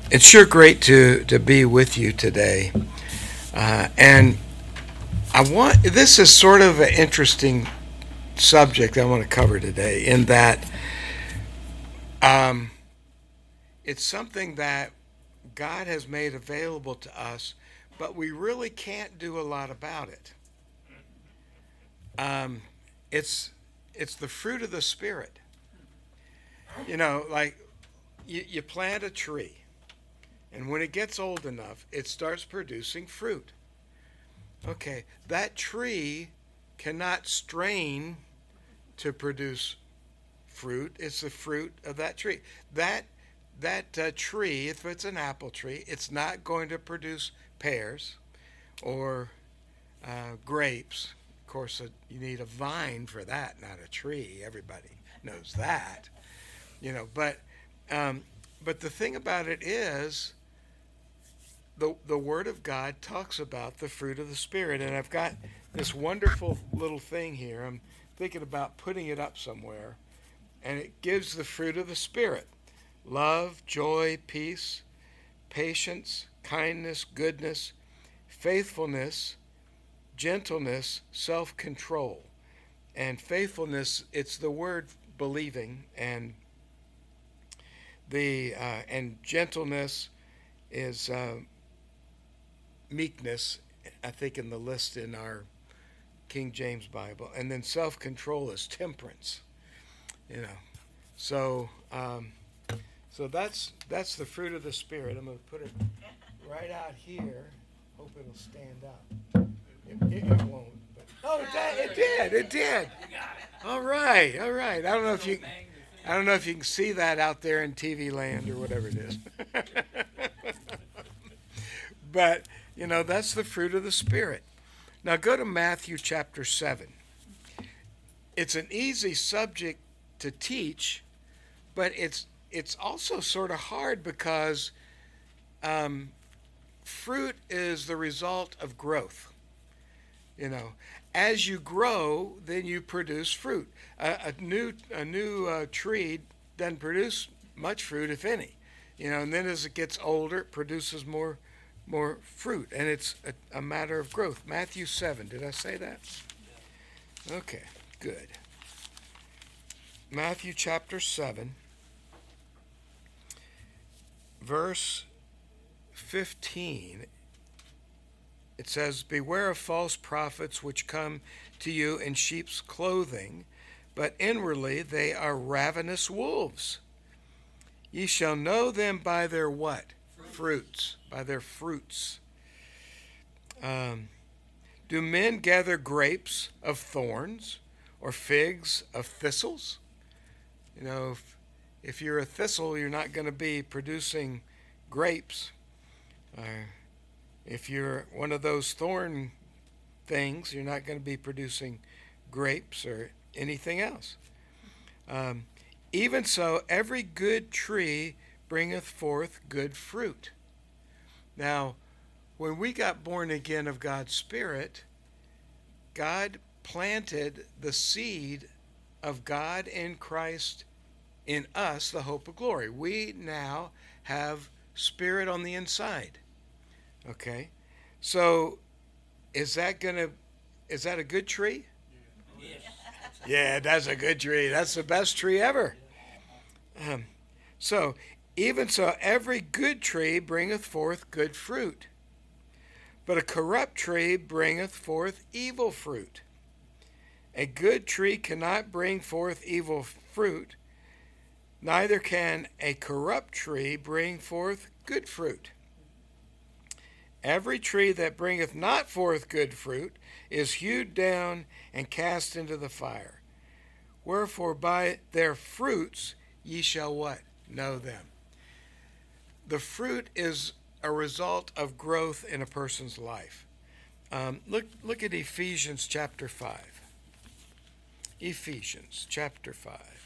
It's sure great to be with you today. And this is sort of an interesting subject I want to cover today, in that um, it's something that God has made available to us, but we really can't do a lot about it. Um, it's it's the fruit of the Spirit. Like you plant a tree, and when it gets old enough, it starts producing fruit. Okay, that tree cannot strain to produce fruit. It's the fruit of that tree. That tree, if it's an apple tree, it's not going to produce pears or grapes. Of course, you need a vine for that, not a tree. Everybody knows that. You know, but um, but the thing about it is, the Word of God talks about the fruit of the Spirit, and I've got this wonderful little thing here. I'm thinking about putting it up somewhere, and it gives the fruit of the Spirit: love, joy, peace, patience, kindness, goodness, faithfulness, gentleness, self-control. And faithfulness, it's the word believing, and gentleness is meekness, I think, in the list in our King James Bible, and then self-control is temperance. You know, so so that's the fruit of the Spirit. I'm going to put it right out here. Hope it'll stand up. It won't. But, oh, it did. All right. I don't know if you can see that out there in TV land or whatever it is. But that's the fruit of the Spirit. Now go to Matthew chapter 7. It's an easy subject to teach, but it's also sort of hard because fruit is the result of growth. As you grow, then you produce fruit. A new tree doesn't produce much fruit, if any. And then as it gets older, it produces more fruit, and it's a matter of growth. Matthew 7. Did I say that? Okay, good. Matthew chapter 7, verse 15. It says, "Beware of false prophets which come to you in sheep's clothing, but inwardly they are ravenous wolves. Ye shall know them by their" what? Fruits. By their fruits. Do men gather grapes of thorns or figs of thistles? If you're a thistle, you're not going to be producing grapes. If you're one of those thorn things, you're not going to be producing grapes or anything else. Even so, every good tree bringeth forth good fruit. Now, when we got born again of God's Spirit, God planted the seed of God in Christ in us, the hope of glory. We now have Spirit on the inside. Okay? So, is that a good tree? Yes. Yeah, that's a good tree. That's the best tree ever. So, even so, every good tree bringeth forth good fruit, but a corrupt tree bringeth forth evil fruit. A good tree cannot bring forth evil fruit, neither can a corrupt tree bring forth good fruit. Every tree that bringeth not forth good fruit is hewed down and cast into the fire. Wherefore by their fruits ye shall what? Know them. The fruit is a result of growth in a person's life. Look at Ephesians chapter 5. Ephesians chapter 5.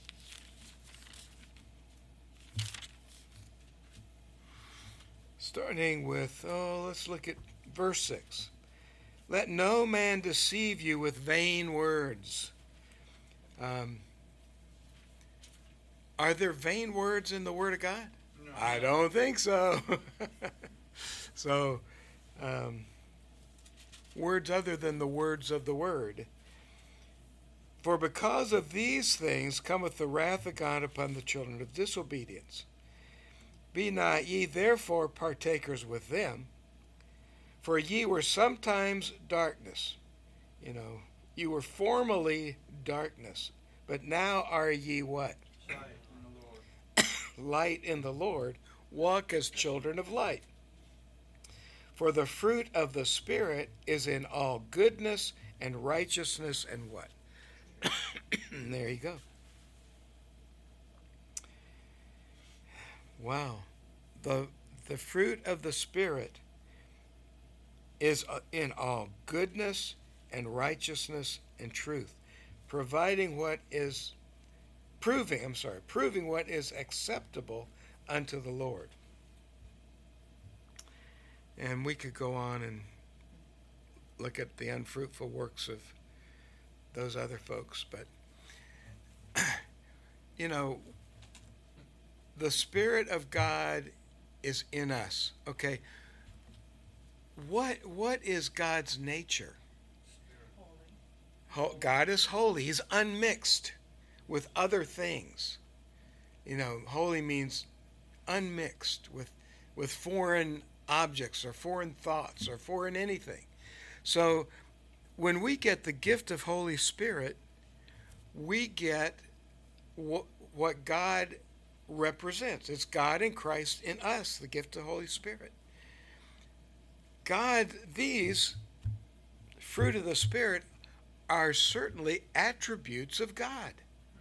Starting with, let's look at verse 6. Let no man deceive you with vain words. Are there vain words in the Word of God? No. I don't think so. So, words other than the words of the word. For because of these things cometh the wrath of God upon the children of disobedience. Be not ye therefore partakers with them, for ye were sometimes darkness. You were formerly darkness, but now are ye what? Light in the Lord. Light in the Lord. Walk as children of light. For the fruit of the Spirit is in all goodness and righteousness and what? And there you go. Wow. The fruit of the Spirit is in all goodness and righteousness and truth, proving what is acceptable unto the Lord. And we could go on and look at the unfruitful works of those other folks, but the Spirit of God is in us. Okay, what is God's nature? God is holy. He's unmixed with other things. Holy means unmixed with foreign objects or foreign thoughts or foreign anything. So when we get the gift of Holy Spirit, we get what God represents. It's God and Christ in us, the gift of Holy Spirit. These fruit of the Spirit are certainly attributes of God.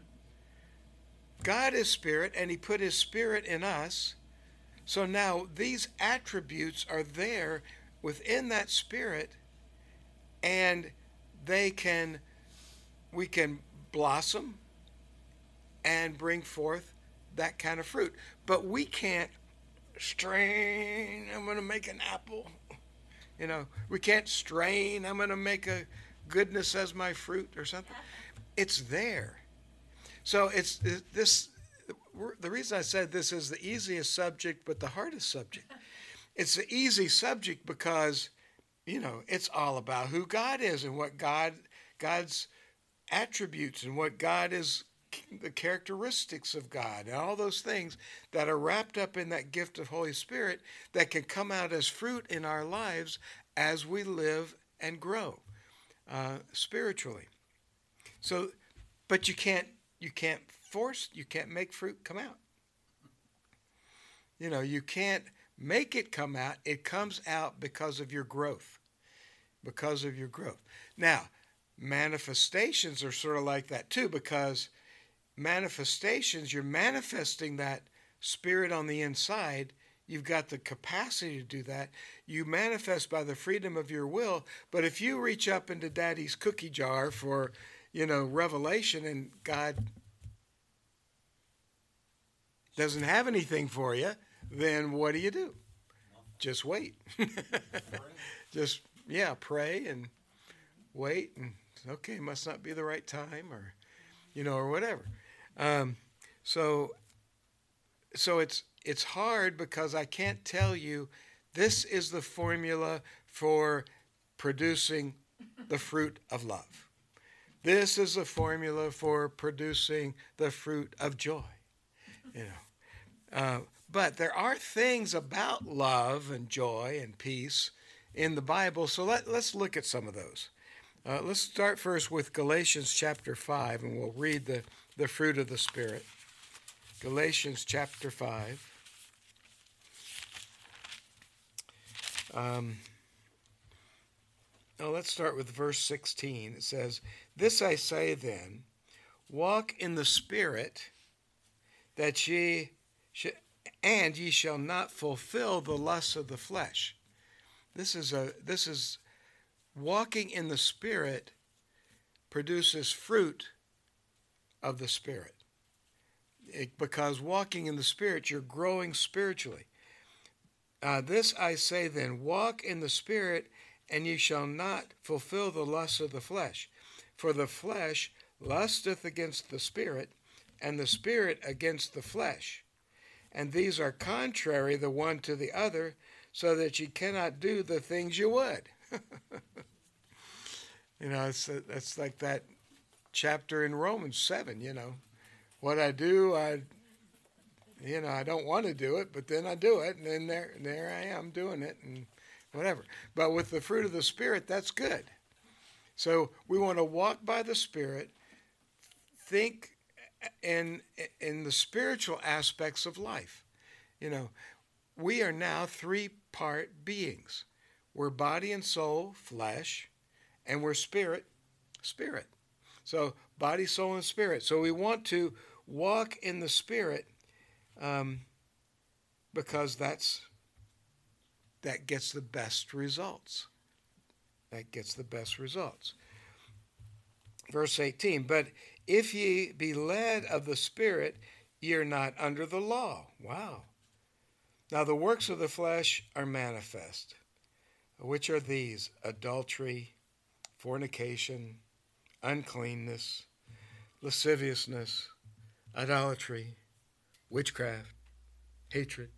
God is Spirit, and He put His Spirit in us. So now these attributes are there within that Spirit, and we can blossom and bring forth that kind of fruit. But we can't strain, I'm going to make an apple. We can't strain, I'm going to make a goodness as my fruit or something. It's there. So the reason I said this is the easiest subject but the hardest subject. It's the easy subject because it's all about who God is and what God's attributes and what God is, the characteristics of God and all those things that are wrapped up in that gift of Holy Spirit that can come out as fruit in our lives as we live and grow spiritually. So, but you can't make fruit come out. You can't make it come out. It comes out because of your growth. Now, manifestations are sort of like that too, because manifestations, you're manifesting that Spirit on the inside. You've got the capacity to do that. You manifest by the freedom of your will. But if you reach up into Daddy's cookie jar for, revelation, and God doesn't have anything for you, then what do? Just wait. Just, pray and wait, and okay, must not be the right time, or, or whatever. So it's hard because I can't tell you this is the formula for producing the fruit of love. This is the formula for producing the fruit of joy. But there are things about love and joy and peace in the Bible, so let's look at some of those. Let's start first with Galatians chapter 5, and we'll read the fruit of the Spirit. Galatians chapter 5. Let's start with verse 16. It says, "This I say then, walk in the Spirit, that ye shall not fulfill the lusts of the flesh." This is walking in the Spirit produces fruit of the Spirit. Because walking in the Spirit, you're growing spiritually. "This I say then, walk in the Spirit, and ye shall not fulfill the lusts of the flesh. For the flesh lusteth against the Spirit, and the Spirit against the flesh. and these are contrary the one to the other, so that ye cannot do the things you would. That's like that chapter in Romans 7, What I do, I don't want to do it, but then I do it, and then there I am doing it, and whatever. But with the fruit of the Spirit, that's good. So we want to walk by the Spirit, think in the spiritual aspects of life. We are now 3-part beings. We're body and soul, flesh, and we're spirit. So body, soul, and spirit. So we want to walk in the Spirit because that gets the best results. Verse 18, but if ye be led of the Spirit, ye are not under the law. Wow. Now the works of the flesh are manifest, which are these: adultery, fornication, uncleanness, lasciviousness, idolatry, witchcraft, hatred,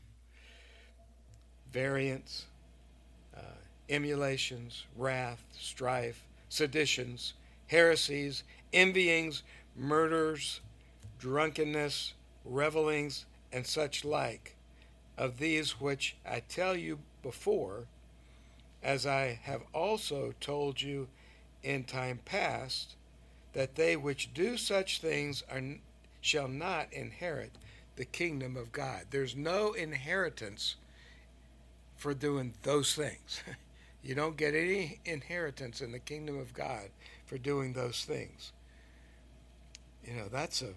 variance, emulations, wrath, strife, seditions, heresies, envyings, murders, drunkenness, revelings, and such like. Of these which I tell you before, as I have also told you in time past, that they which do such things shall not inherit the kingdom of God. There's no inheritance for doing those things. You don't get any inheritance in the kingdom of God for doing those things. That's a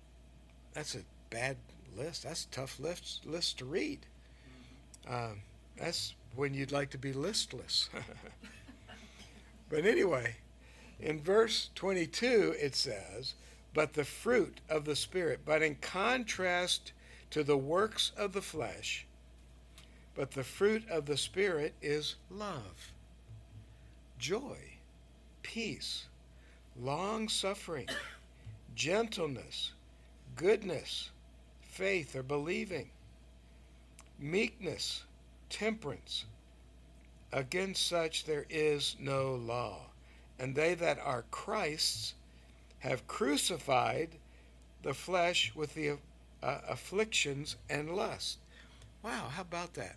bad list. That's a tough list to read. That's when you'd like to be listless. But anyway, in verse 22 it says, but the fruit of the Spirit, but in contrast to the works of the flesh, but the fruit of the Spirit is love, joy, peace, long-suffering, gentleness, goodness, faith or believing, meekness, temperance. Against such there is no law. And they that are Christ's have crucified the flesh with the afflictions and lust. Wow, how about that?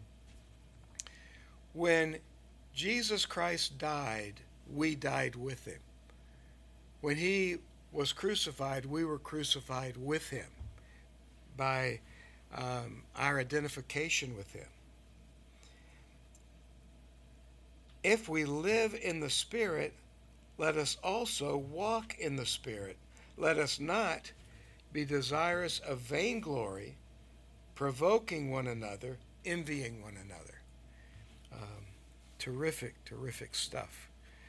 When Jesus Christ died, we died with him. When he was crucified, we were crucified with him by our identification with him. If we live in the Spirit, let us also walk in the Spirit. Let us not be desirous of vainglory, provoking one another, envying one another. Terrific stuff.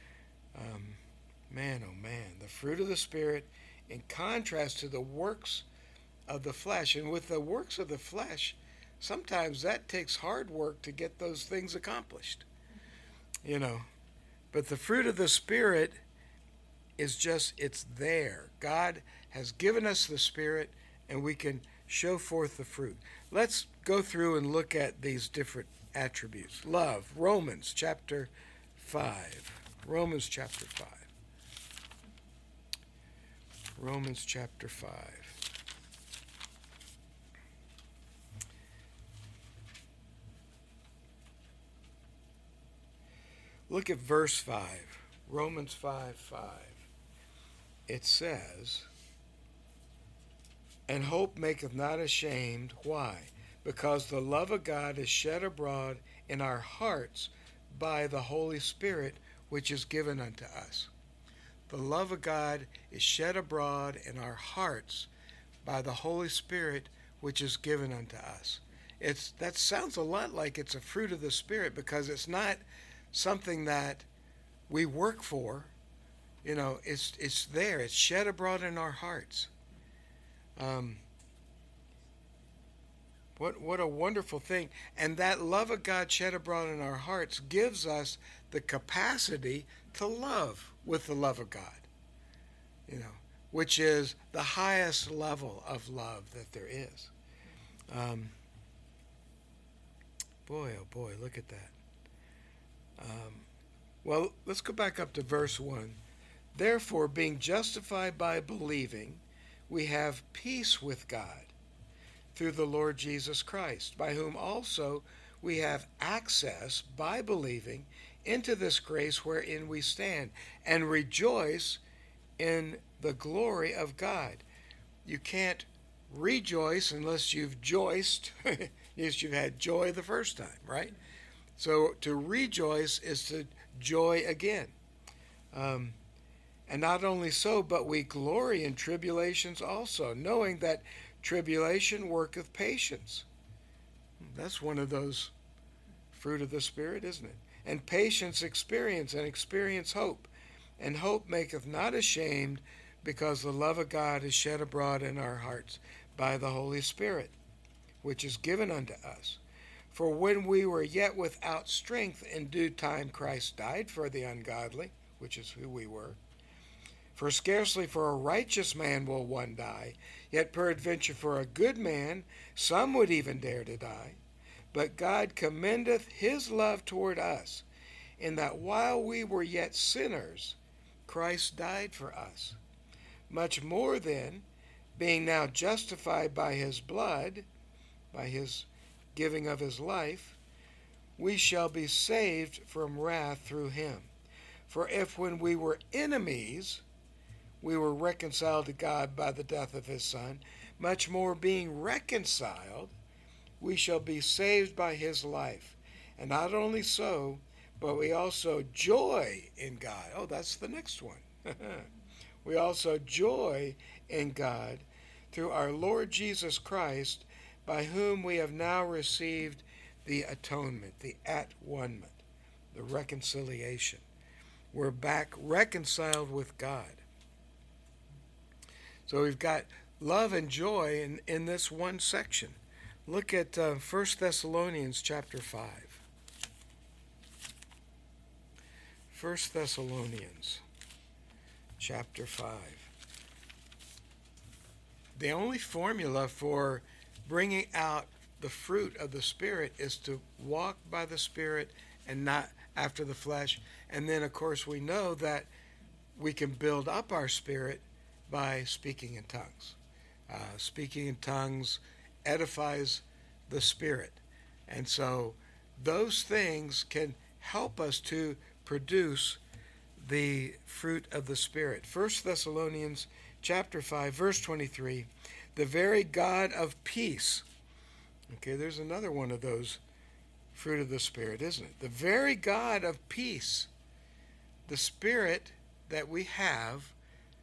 Man, oh man, the fruit of the Spirit in contrast to the works of the flesh. And with the works of the flesh, sometimes that takes hard work to get those things accomplished. But the fruit of the Spirit is it's there. God has given us the Spirit, and we can show forth the fruit. Let's go through and look at these different attributes. Love, Romans chapter 5. Romans chapter 5. Romans chapter 5. Look at verse 5. Romans 5:5. It says, and hope maketh not ashamed. Why? Because the love of God is shed abroad in our hearts by the Holy Spirit, which is given unto us. The love of God is shed abroad in our hearts by the Holy Spirit, which is given unto us. That sounds a lot like it's a fruit of the Spirit, because it's not something that we work for. It's there. It's shed abroad in our hearts. What a wonderful thing. And that love of God shed abroad in our hearts gives us the capacity to love with the love of God, which is the highest level of love that there is. Boy, oh boy, look at that. Well, let's go back up to verse 1. Therefore, being justified by believing, we have peace with God through the Lord Jesus Christ, by whom also we have access by believing into this grace wherein we stand, and rejoice in the glory of God. You can't rejoice unless you've joiced, unless you've had joy the first time, right? So to rejoice is to joy again. And not only so, but we glory in tribulations also, knowing that tribulation worketh patience. That's one of those fruit of the Spirit, isn't it? And patience experience, and experience hope. And hope maketh not ashamed, because the love of God is shed abroad in our hearts by the Holy Spirit, which is given unto us. For when we were yet without strength, in due time Christ died for the ungodly, which is who we were. For scarcely for a righteous man will one die, yet peradventure for a good man some would even dare to die. But God commendeth his love toward us, in that while we were yet sinners, Christ died for us. Much more then, being now justified by his blood, by his giving of his life, we shall be saved from wrath through him. For if when we were enemies, we were reconciled to God by the death of his Son, much more being reconciled, we shall be saved by his life. And not only so, but we also joy in God. Oh, that's the next one. We also joy in God through our Lord Jesus Christ, by whom we have now received the atonement, the at-one-ment, the reconciliation. We're back reconciled with God. So we've got love and joy in this one section. Look at 1 Thessalonians chapter 5. 1 Thessalonians chapter 5. The only formula for bringing out the fruit of the Spirit is to walk by the Spirit and not after the flesh. And then, of course, we know that we can build up our spirit by speaking in tongues. Speaking in tongues edifies the spirit. And so those things can help us to produce the fruit of the Spirit. 1 Thessalonians chapter 5, verse 23, the very God of peace. Okay, there's another one of those fruit of the Spirit, isn't it? The very God of peace. The Spirit that we have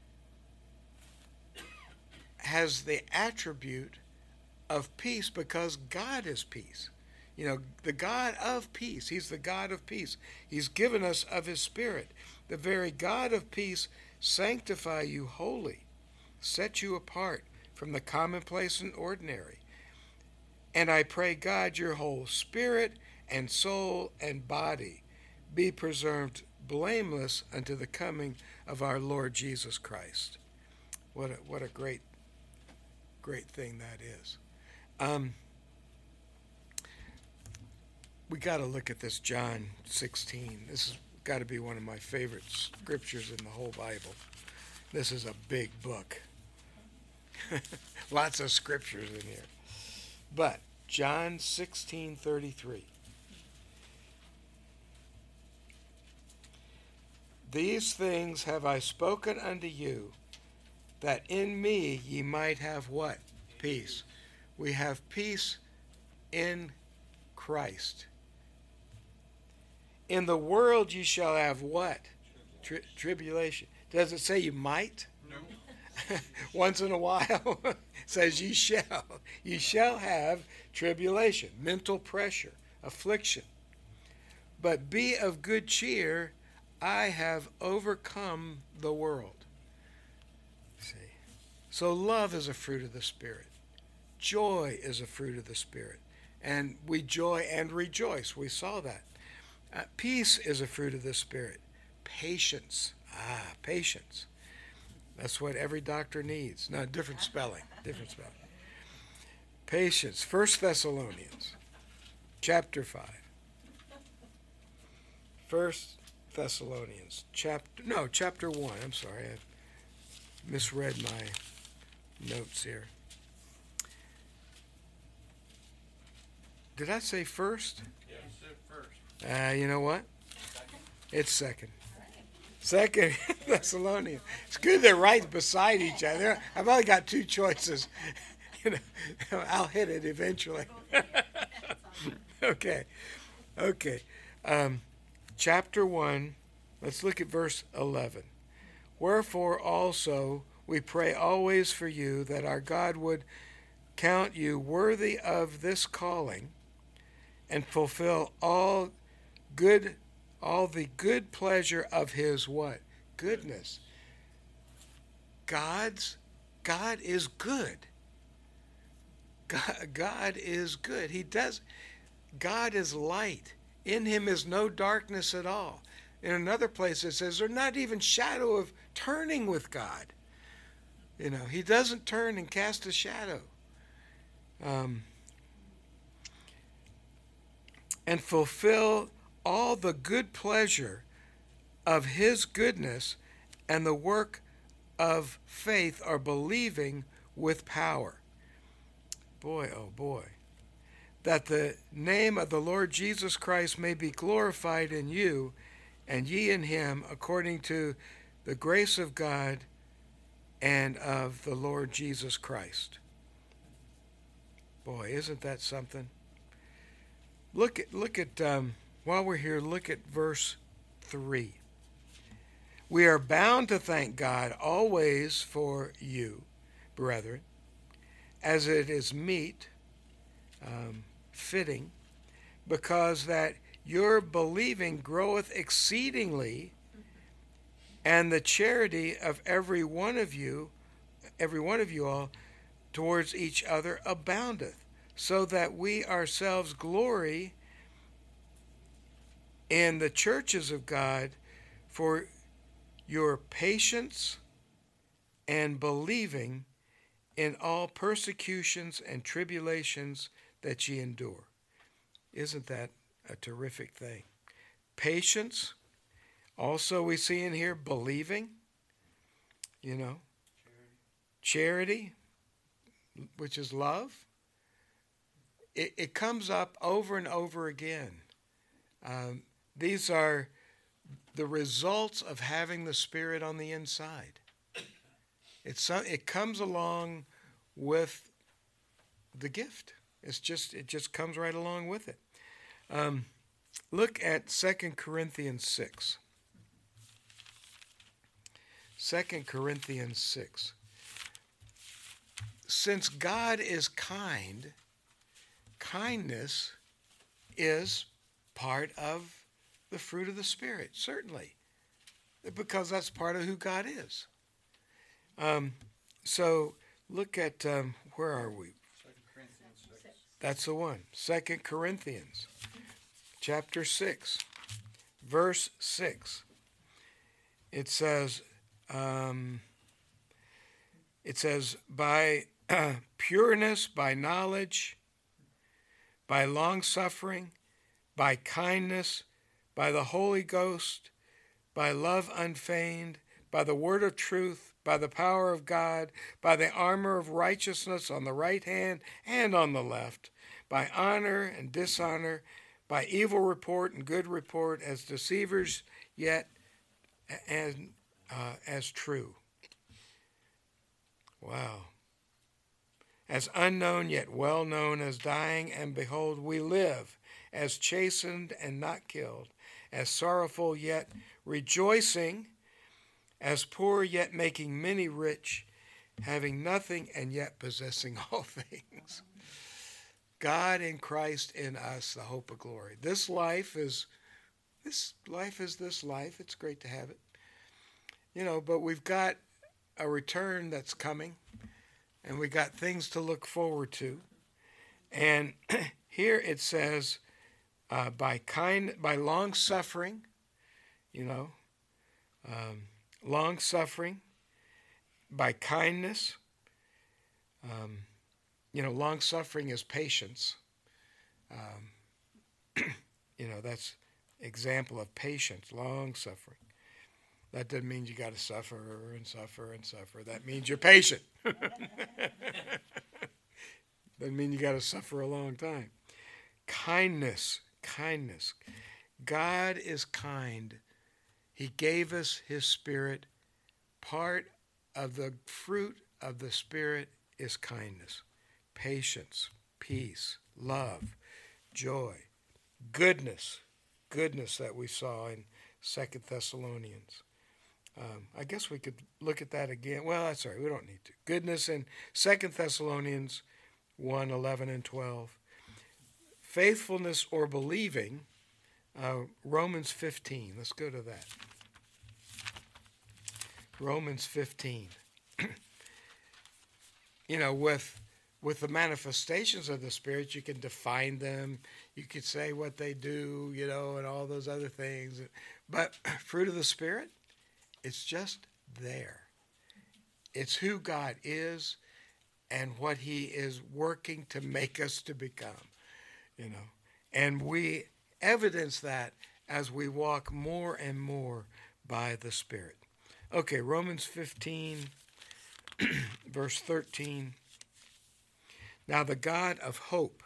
has the attribute of peace because God is peace. You know, the God of peace. He's the God of peace. He's given us of his Spirit. The very God of peace sanctify you wholly, set you apart from the commonplace and ordinary. And I pray God your whole spirit and soul and body be preserved blameless unto the coming of our Lord Jesus Christ. What a great thing that is. We got to look at this John 16. This has got to be one of my favorite scriptures in the whole Bible. This is a big book. Lots of scriptures in here. But John 16:33. These things have I spoken unto you, that in me ye might have what? Peace. We have peace in Christ. In the world ye shall have what? Tribulation. Does it say you might? No. Once in a while it says ye shall. Ye shall have tribulation, mental pressure, affliction. But be of good cheer, I have overcome the world. See. So love is a fruit of the Spirit. Joy is a fruit of the Spirit. And we joy and rejoice. We saw that. Peace is a fruit of the Spirit. Patience. Patience. That's what every doctor needs. No, different spelling. Different spelling. Patience. 1 Thessalonians chapter 5. 1 Thessalonians chapter 1. I'm sorry, I misread my notes here. Did I say first? Yeah, you said first. You know what? It's second. Second Thessalonians. It's good they're right beside each other. I've only got two choices. I'll hit it eventually. Okay. Chapter 1, let's look at verse 11. Wherefore also we pray always for you, that our God would count you worthy of this calling, and fulfill all the good pleasure of his what? Goodness. God is good. God is good. God is light. In him is no darkness at all. In another place it says there's not even shadow of turning with God. He doesn't turn and cast a shadow. And fulfill all the good pleasure of his goodness, and the work of faith or believing with power. Boy, oh boy. That the name of the Lord Jesus Christ may be glorified in you, and ye in him, according to the grace of God and of the Lord Jesus Christ. Boy, isn't that something? Look at while we're here, look at verse 3. We are bound to thank God always for you, brethren, as it is meet, fitting, because that your believing groweth exceedingly, and the charity of every one of you all towards each other aboundeth, so that we ourselves glory in the churches of God for your patience and believing in all persecutions and tribulations that ye endure. Isn't that a terrific thing? Patience. Also we see in here believing, charity, which is love. It comes up over and over again. These are the results of having the Spirit on the inside. It comes along with the gift. It just comes right along with it. Look at 2 Corinthians 6. 2 Corinthians 6. Since God is kind, kindness is part of the fruit of the Spirit, certainly, because that's part of who God is. So look at, where are we? 2 Corinthians 6. That's the one. 2 Corinthians chapter 6, verse 6. It says, by pureness, by knowledge, by long-suffering, by kindness, by the Holy Ghost, by love unfeigned, by the word of truth, by the power of God, by the armor of righteousness on the right hand and on the left, by honor and dishonor, by evil report and good report, as deceivers yet as true. Wow. As unknown yet well known, as dying and behold we live, as chastened and not killed, as sorrowful yet rejoicing, as poor yet making many rich, having nothing and yet possessing all things. God in Christ in us, the hope of glory. This life is this life. It's great to have it. But we've got a return that's coming, and we got things to look forward to. And here it says, by long suffering, long suffering, by kindness, long suffering is patience. That's example of patience, long suffering. That doesn't mean you got to suffer and suffer and suffer. That means you're patient. Doesn't mean you got to suffer a long time. Kindness. God is kind. He gave us his Spirit. Part of the fruit of the Spirit is kindness, patience, peace, love, joy, goodness that we saw in 2 Thessalonians. I guess we could look at that again. Well, that's all right. We don't need to. Goodness in 2 Thessalonians 1, 11 and 12. Faithfulness or believing, Romans 15. Let's go to that. Romans 15. With the manifestations of the Spirit, you can define them. You could say what they do, and all those other things. But fruit of the Spirit, it's just there. It's who God is and what he is working to make us to become, And we evidence that as we walk more and more by the Spirit. Okay, Romans 15, verse 13. Now the God of hope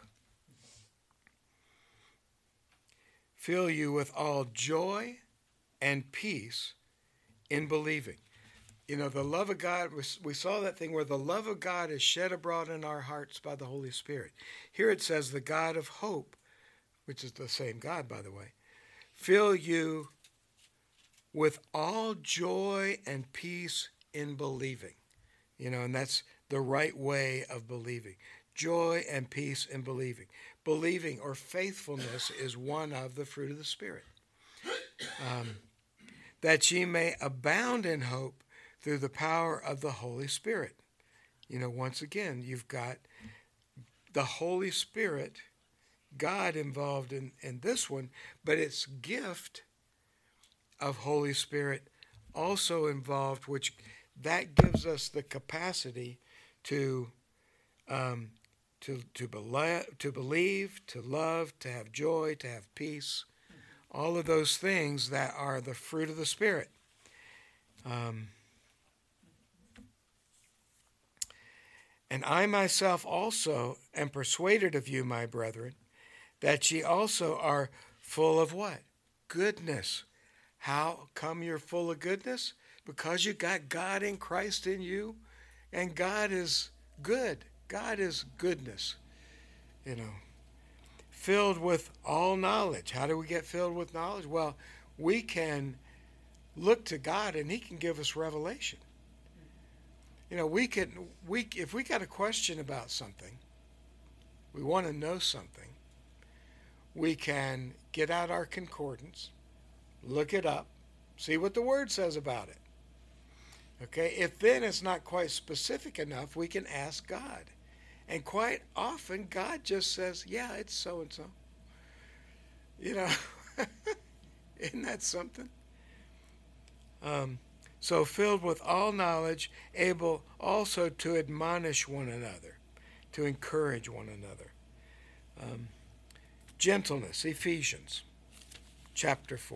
fill you with all joy and peace in believing. The love of God, we saw that thing where the love of God is shed abroad in our hearts by the Holy Spirit. Here it says the God of hope, which is the same God, by the way, fill you with all joy and peace in believing. And that's the right way of believing. Joy and peace in believing. Believing or faithfulness is one of the fruit of the Spirit. That ye may abound in hope through the power of the Holy Spirit. Once again, you've got the Holy Spirit, God involved in this one, but it's gift of Holy Spirit also involved, which that gives us the capacity to believe, to love, to have joy, to have peace, all of those things that are the fruit of the Spirit. And I myself also am persuaded of you, my brethren, that ye also are full of what? Goodness. How come you're full of goodness? Because you got God in Christ in you, and God is good. God is goodness. Filled with all knowledge. How do we get filled with knowledge? Well, we can look to God and he can give us revelation. If we got a question about something, we want to know something, we can get out our concordance, look it up, see what the Word says about it. Okay, if then it's not quite specific enough, we can ask God. And quite often, God just says, yeah, it's so-and-so. Isn't that something? So filled with all knowledge, able also to admonish one another, to encourage one another. Gentleness, Ephesians chapter 4.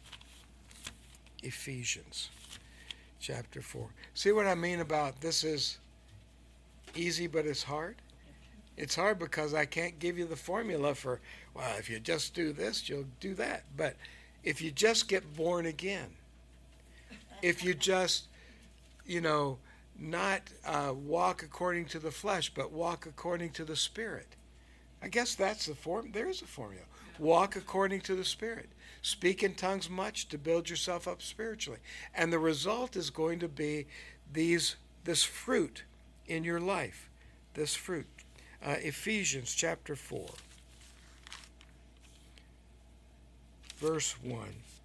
Ephesians chapter 4. See what I mean about this is easy, but it's hard? It's hard because I can't give you the formula for, well, if you just do this, you'll do that. But if you just get born again, if you just, not walk according to the flesh, but walk according to the Spirit. I guess that's the form. There is a formula. Walk according to the Spirit. Speak in tongues much to build yourself up spiritually. And the result is going to be this fruit in your life. This fruit. Ephesians chapter 4. Verse 1.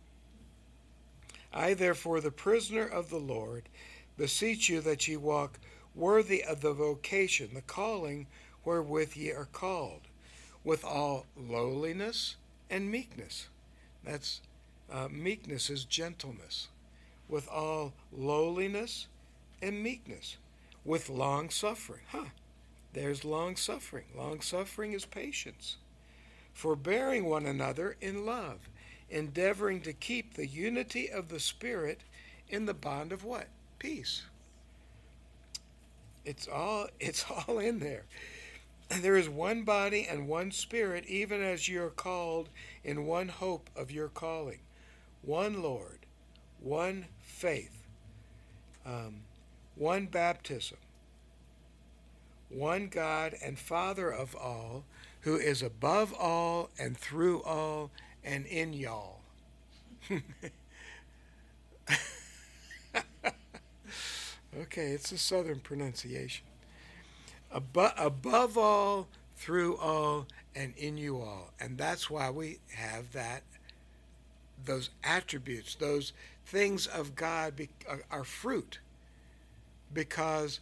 I, therefore, the prisoner of the Lord, beseech you that ye walk worthy of the vocation, the calling wherewith ye are called, with all lowliness and meekness. That's meekness is gentleness. With all lowliness and meekness, with long suffering. There's long suffering. Long suffering is patience. Forbearing one another in love, endeavoring to keep the unity of the Spirit in the bond of what? Peace. It's all in there. There is one body and one Spirit, even as you are called in one hope of your calling. One Lord, one faith, one baptism, one God and Father of all, who is above all and through all and in y'all. Okay, it's a southern pronunciation. Above all, through all, and in you all. And that's why we have those attributes, those things of God are fruit. Because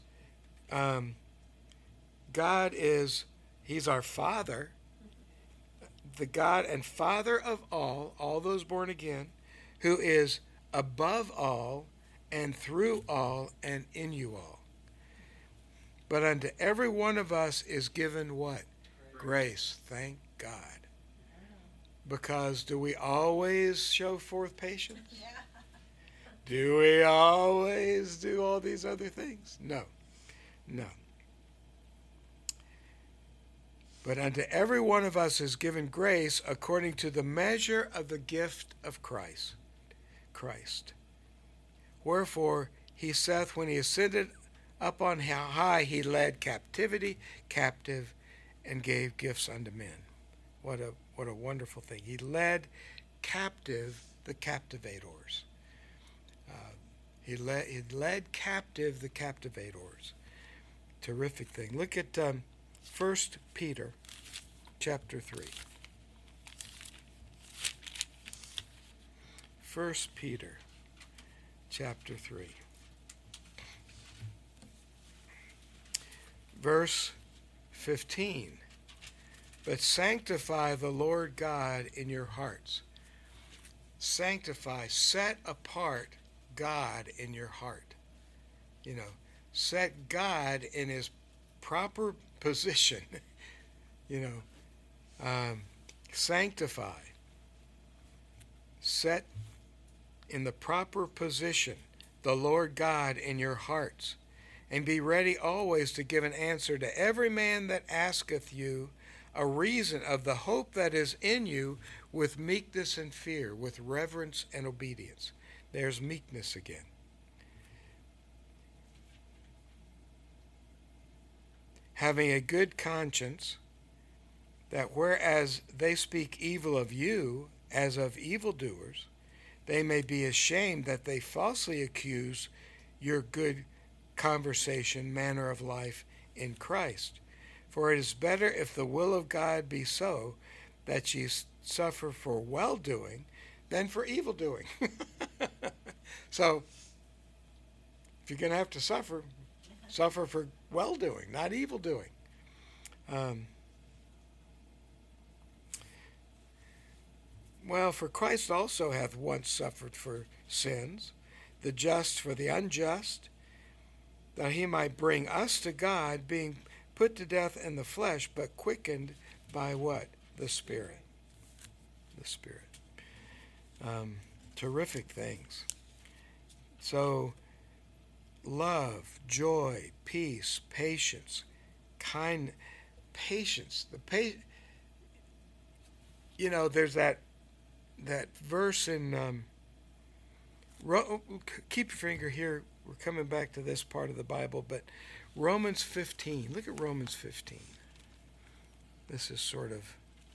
God He's our Father, the God and Father of all those born again, who is above all and through all and in you all. But unto every one of us is given what? Grace. Thank God. Because do we always show forth patience? Yeah. Do we always do all these other things? No. But unto every one of us is given grace according to the measure of the gift of Christ. Wherefore he saith, when he ascended up on high, he led captivity captive and gave gifts unto men. What a wonderful thing. He led captive the captivators. He led captive the captivators. Terrific thing. Look at 1 Peter chapter 3. 1 Peter chapter 3. Verse 15. But sanctify the Lord God in your hearts. Sanctify, set apart God in your heart. Set God in his proper position. Sanctify. Set in the proper position the Lord God in your hearts, and be ready always to give an answer to every man that asketh you a reason of the hope that is in you, with meekness and fear, with reverence and obedience. There's meekness again. Having a good conscience, that whereas they speak evil of you as of evildoers, they may be ashamed that they falsely accuse your good conversation, manner of life in Christ. For it is better, if the will of God be so, that ye suffer for well-doing than for evil-doing. So, if you're going to have to suffer for well-doing, not evil-doing. Well, for Christ also hath once suffered for sins, the just for the unjust, that he might bring us to God, being put to death in the flesh, but quickened by what? The Spirit. The Spirit. Terrific things. So, love, joy, peace, patience, patience. There's that verse in keep your finger here. We're coming back to this part of the Bible, but Romans 15. Look at Romans 15. This is sort of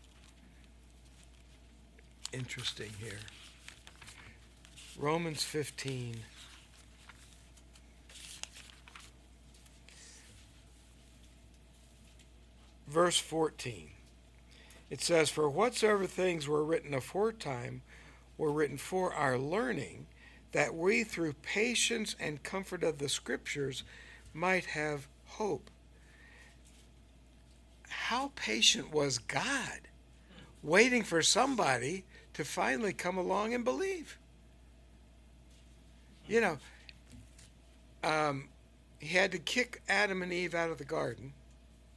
interesting here. Romans 15. Verse 14. It says, for whatsoever things were written aforetime were written for our learning, that we through patience and comfort of the Scriptures might have hope. How patient was God, waiting for somebody to finally come along and believe? He had to kick Adam and Eve out of the garden,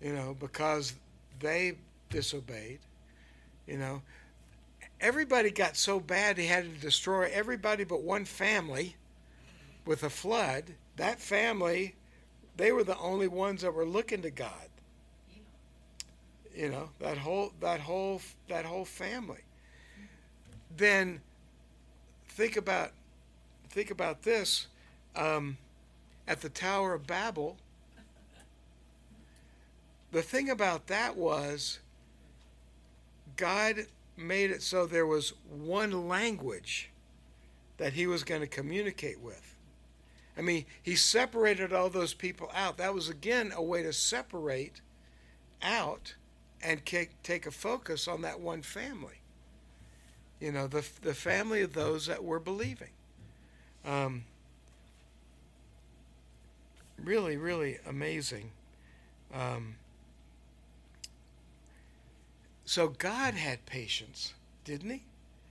because they disobeyed. Everybody got so bad he had to destroy everybody but one family with a flood. That family, they were the only ones that were looking to God. That whole family. Then think about this. At the Tower of Babel, the thing about that was God made it so there was one language that he was going to communicate with. I mean, he separated all those people out. That was, again, a way to separate out and take a focus on that one family. The family of those that were believing. Really, really amazing. So God had patience, didn't he?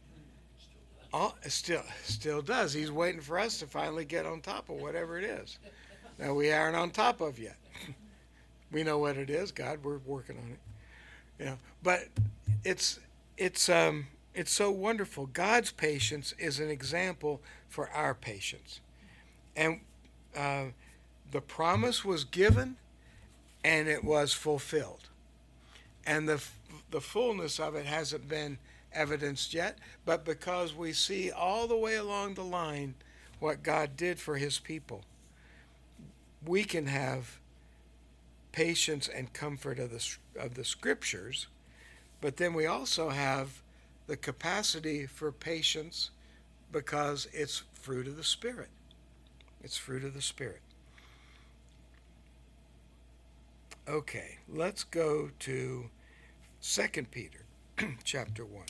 Still does. He's waiting for us to finally get on top of whatever it is. Now we aren't on top of yet. We know what it is. God, we're working on it. But it's so wonderful. God's patience is an example for our patience, and the promise was given, and it was fulfilled, and the fullness of it hasn't been evidenced yet, but because we see all the way along the line what God did for his people, we can have patience and comfort of the scriptures, but then we also have the capacity for patience because it's fruit of the Spirit. It's fruit of the Spirit. Okay, let's go to 2 Peter chapter 1.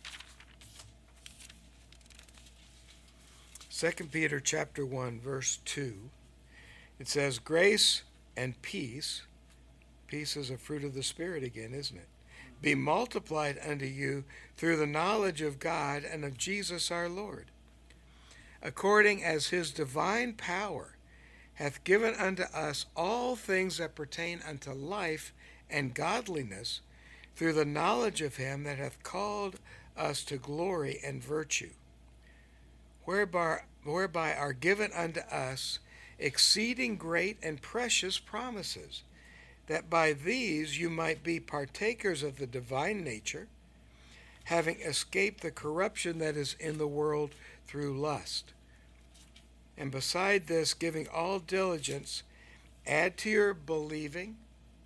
2 Peter chapter 1, verse 2. It says, grace and peace is a fruit of the Spirit again, isn't it? Be multiplied unto you through the knowledge of God and of Jesus our Lord, according as his divine power hath given unto us all things that pertain unto life and godliness, through the knowledge of him that hath called us to glory and virtue, whereby are given unto us exceeding great and precious promises, that by these you might be partakers of the divine nature, having escaped the corruption that is in the world through lust. And beside this, giving all diligence, add to your believing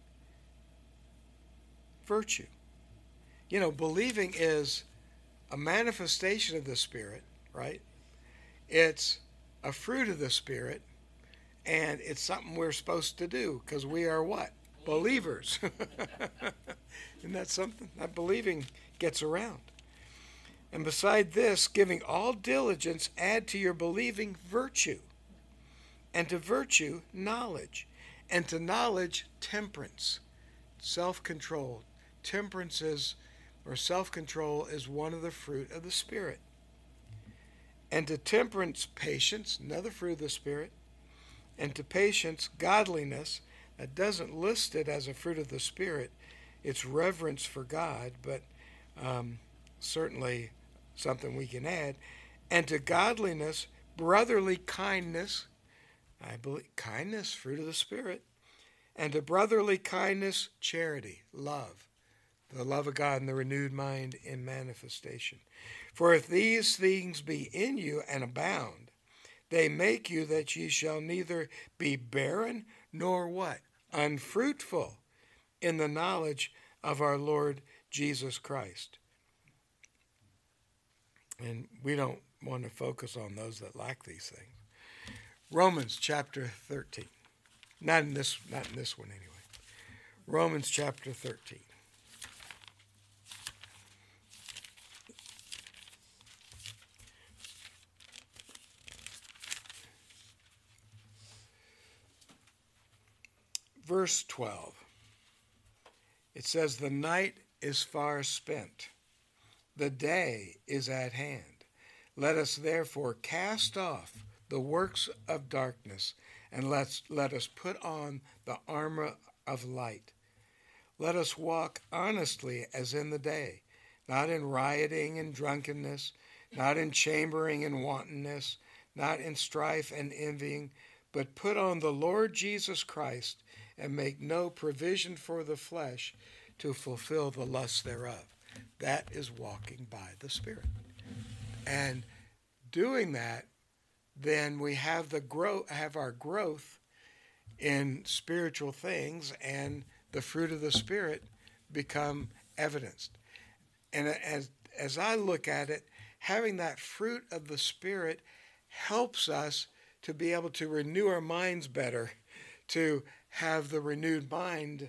virtue. Believing is a manifestation of the Spirit, right? It's a fruit of the Spirit, and it's something we're supposed to do because we are what? Believers. Isn't that something? That believing gets around. And beside this, giving all diligence, add to your believing virtue, and to virtue knowledge, and to knowledge temperance, self-control. Temperance is, or self-control is one of the fruit of the Spirit. And to temperance, patience, another fruit of the Spirit. And to patience, godliness. That doesn't list it as a fruit of the Spirit. It's reverence for God, but certainly something we can add. And to godliness, brotherly kindness. I believe kindness, fruit of the Spirit. And to brotherly kindness, charity, love. The love of God and the renewed mind in manifestation. For if these things be in you and abound, they make you that ye shall neither be barren nor what? Unfruitful in the knowledge of our Lord Jesus Christ. And we don't want to focus on those that lack these things. Romans chapter 13. Not in this one anyway. Romans chapter 13. Verse 12, it says, the night is far spent, the day is at hand. Let us therefore cast off the works of darkness, and let us put on the armor of light. Let us walk honestly as in the day, not in rioting and drunkenness, not in chambering and wantonness, not in strife and envying, but put on the Lord Jesus Christ and make no provision for the flesh to fulfill the lusts thereof. That is walking by the Spirit. And doing that, then we have our growth in spiritual things, and the fruit of the Spirit become evidenced. And as I look at it, having that fruit of the Spirit helps us to be able to renew our minds better, to have the renewed mind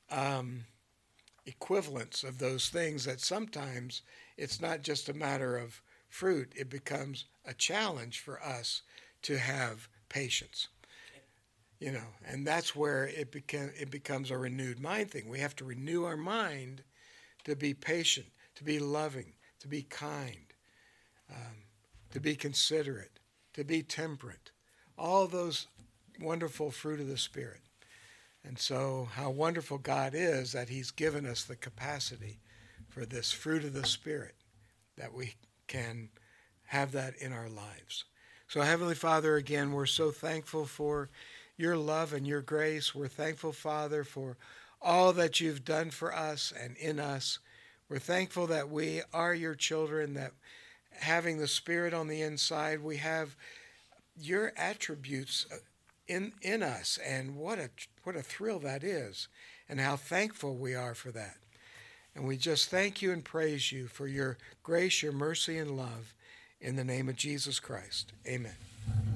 equivalence of those things that sometimes it's not just a matter of fruit, it becomes a challenge for us to have patience. And that's where it becomes a renewed mind thing. We have to renew our mind to be patient, to be loving, to be kind, to be considerate, to be temperate. All those wonderful fruit of the Spirit. And so how wonderful God is that he's given us the capacity for this fruit of the Spirit, that we can have that in our lives. So Heavenly Father, again, we're so thankful for your love and your grace. We're thankful, Father, for all that you've done for us and in us. We're thankful that we are your children, that having the Spirit on the inside, we have your attributes in us, and what a thrill that is, and how thankful we are for that. And we just thank you and praise you for your grace, your mercy, and love in the name of Jesus Christ. Amen.